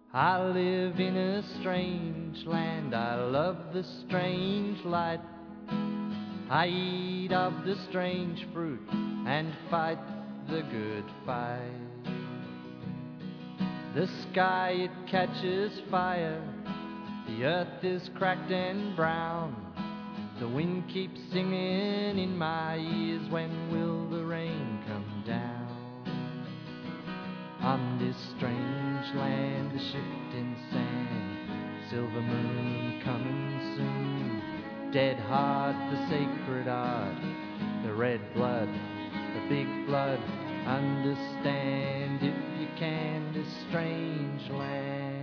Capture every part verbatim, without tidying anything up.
I live in a strange land, I love the strange light. I eat of the strange fruit and fight the good fight. The sky, it catches fire, the earth is cracked and brown. The wind keeps singing in my ears, when will the rain come down? On this strange land, the shifting sand, silver moon coming soon. Dead heart, the sacred art, the red blood, the big flood. Understand if you can this strange land.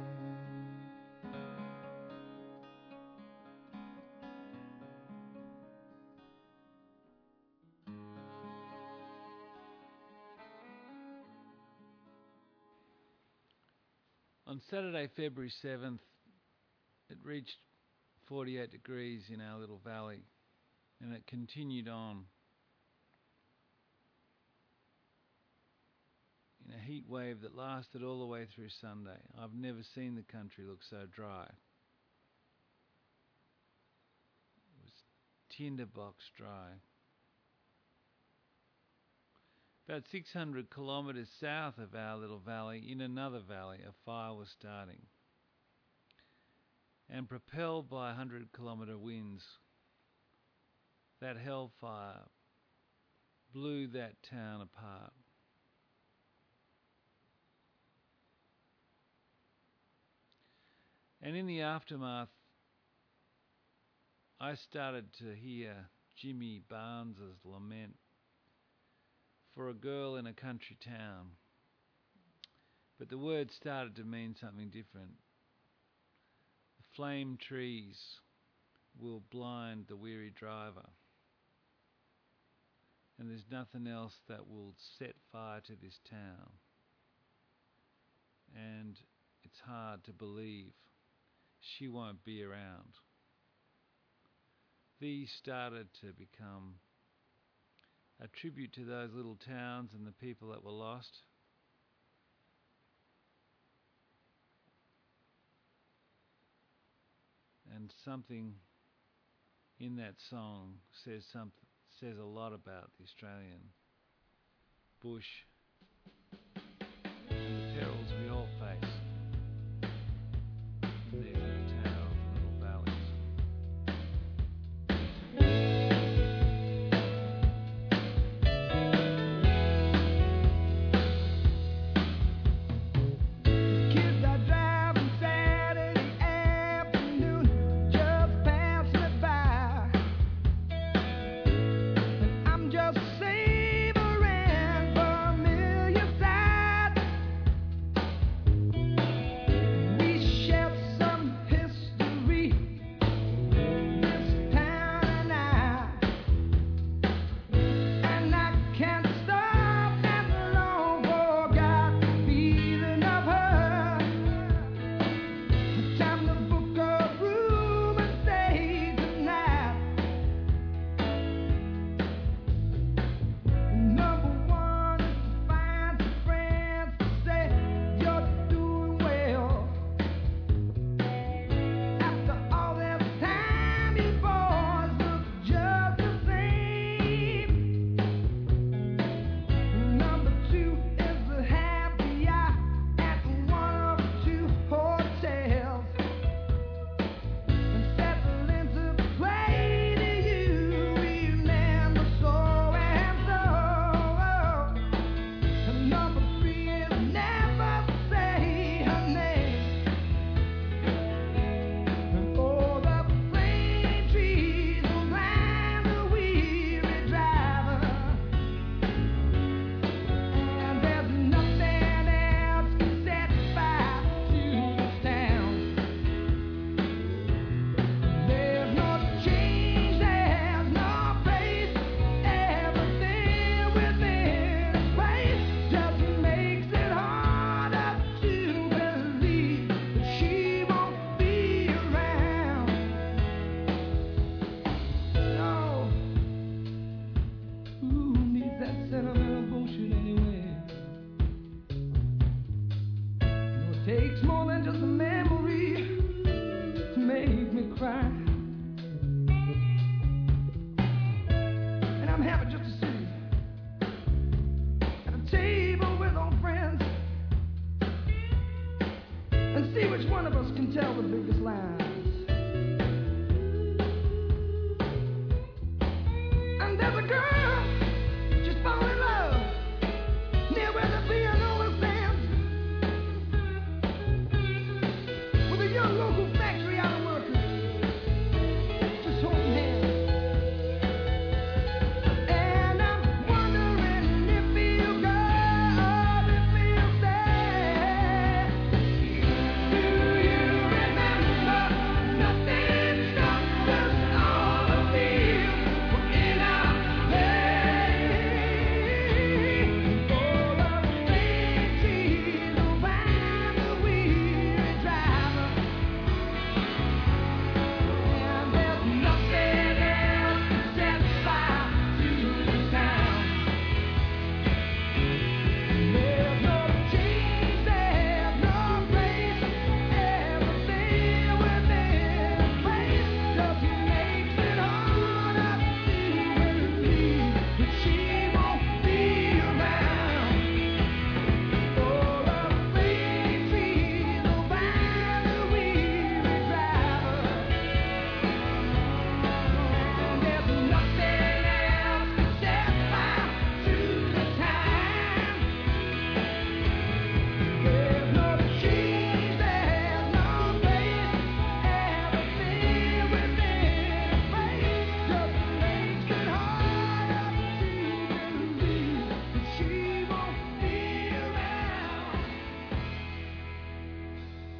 On Saturday, February seventh, it reached forty-eight degrees in our little valley, and it continued on in a heat wave that lasted all the way through Sunday. I've never seen the country look so dry. It was tinderbox dry. About six hundred kilometres south of our little valley, in another valley, a fire was starting. And propelled by one hundred kilometre winds, that hellfire blew that town apart. And in the aftermath, I started to hear Jimmy Barnes's lament for a girl in a country town. But the words started to mean something different. The flame trees will blind the weary driver, and there's nothing else that will set fire to this town. And it's hard to believe she won't be around. These started to become a tribute to those little towns and the people that were lost. And something in that song says something, says a lot about the Australian bush and the perils we all face in these little towns and little valleys. Just savoring for me.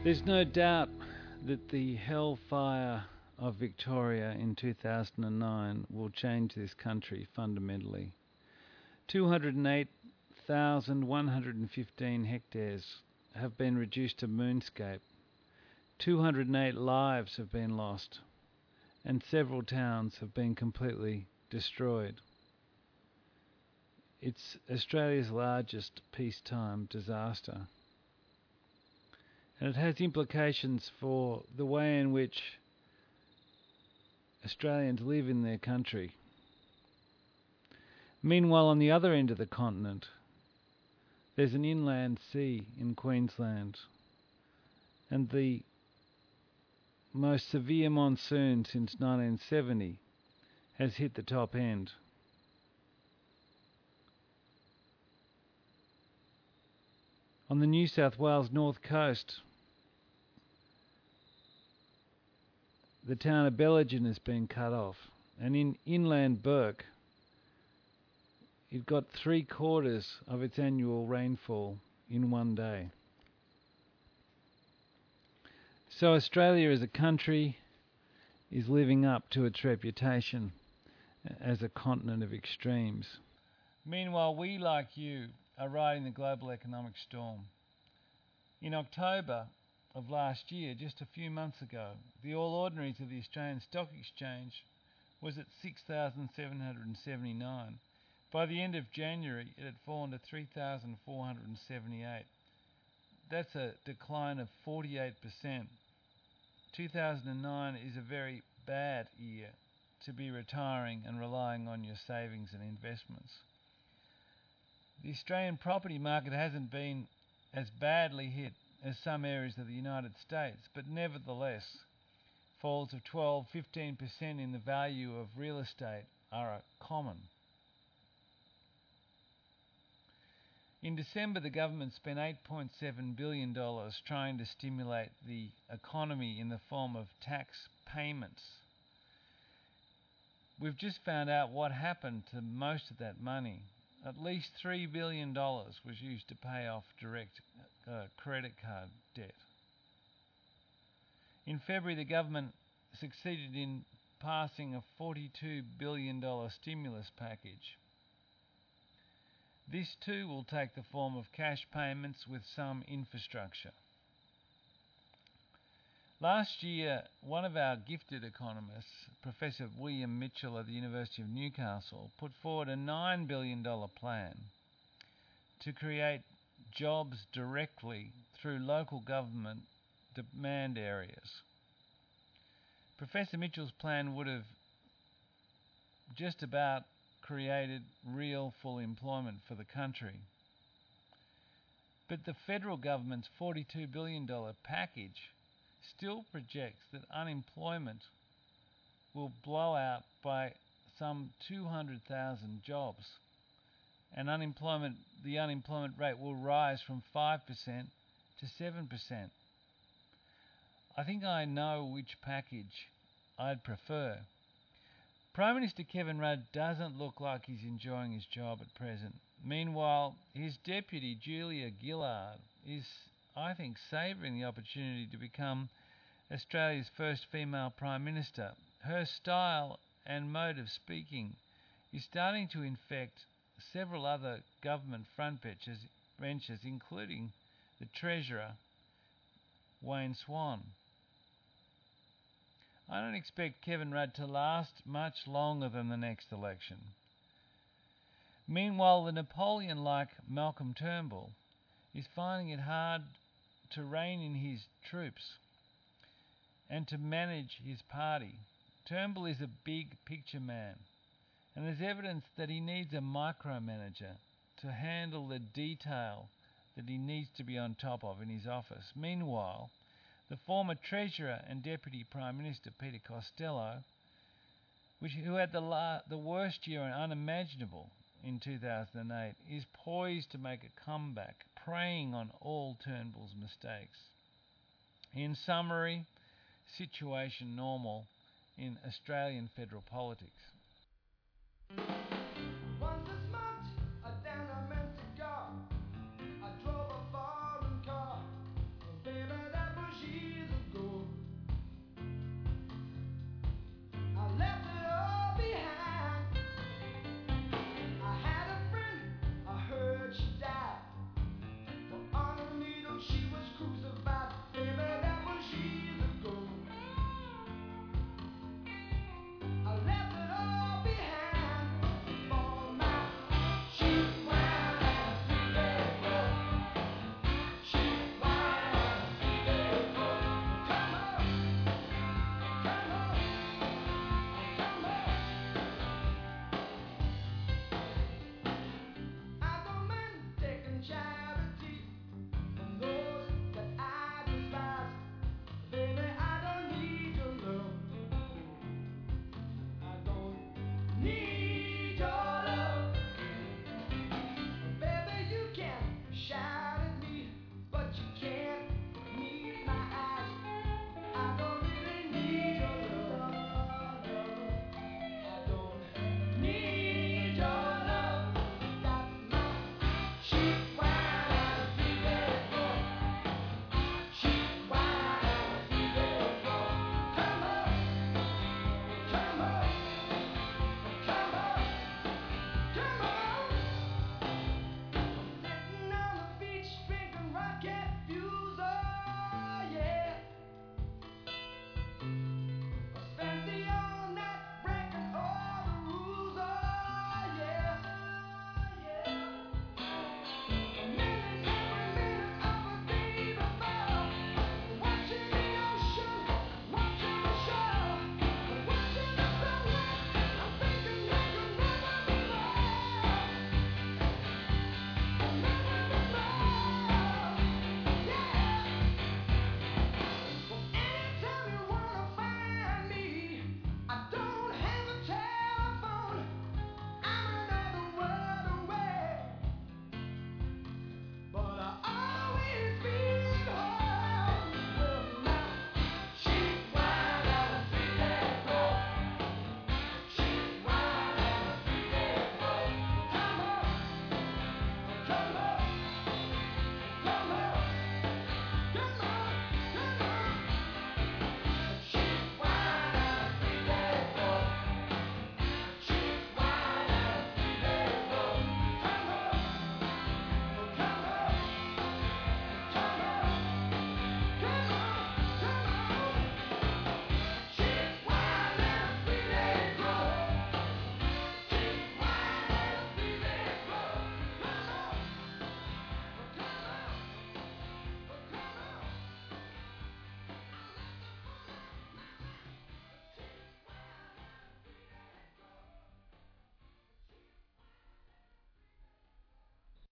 There's no doubt that the hellfire of Victoria in two thousand nine will change this country fundamentally. two hundred eight thousand one hundred fifteen hectares have been reduced to moonscape. two hundred eight lives have been lost, and several towns have been completely destroyed. It's Australia's largest peacetime disaster. And it has implications for the way in which Australians live in their country. Meanwhile, on the other end of the continent, there's an inland sea in Queensland, and the most severe monsoon since nineteen seventy has hit the top end. On the New South Wales north coast, the town of Bellingen has been cut off, and in inland Bourke, it got three quarters of its annual rainfall in one day. So Australia as a country is living up to its reputation as a continent of extremes. Meanwhile, we, like you, are riding the global economic storm. In October of last year, just a few months ago, the All Ordinaries of the Australian Stock Exchange was at six thousand seven hundred seventy-nine. By the end of January, it had fallen to three thousand four hundred seventy-eight. That's a decline of forty-eight percent. two thousand nine is a very bad year to be retiring and relying on your savings and investments. The Australian property market hasn't been as badly hit as some areas of the United States, but nevertheless, falls of twelve to fifteen percent in the value of real estate are common. In December, the government spent eight point seven billion dollars trying to stimulate the economy in the form of tax payments. We've just found out what happened to most of that money. At least three billion dollars was used to pay off direct uh, credit card debt. In February, the government succeeded in passing a forty-two billion dollars stimulus package. This too will take the form of cash payments with some infrastructure. Last year, one of our gifted economists, Professor William Mitchell of the University of Newcastle, put forward a nine billion dollars plan to create jobs directly through local government demand areas. Professor Mitchell's plan would have just about created real full employment for the country. But the federal government's forty-two billion dollars package still projects that unemployment will blow out by some two hundred thousand jobs, and unemployment, the unemployment rate will rise from five percent to seven percent. I think I know which package I'd prefer. Prime Minister Kevin Rudd doesn't look like he's enjoying his job at present. Meanwhile, his deputy, Julia Gillard, is, I think, savouring the opportunity to become Australia's first female Prime Minister. Her style and mode of speaking is starting to infect several other government front benches, benches including the Treasurer, Wayne Swan. I don't expect Kevin Rudd to last much longer than the next election. Meanwhile, the Napoleon-like Malcolm Turnbull is finding it hard to rein in his troops and to manage his party. Turnbull is a big picture man, and there's evidence that he needs a micromanager to handle the detail that he needs to be on top of in his office. Meanwhile, the former Treasurer and Deputy Prime Minister, Peter Costello, which, who had the, la- the worst year unimaginable in two thousand eight, is poised to make a comeback, preying on all Turnbull's mistakes. In summary, situation normal in Australian federal politics.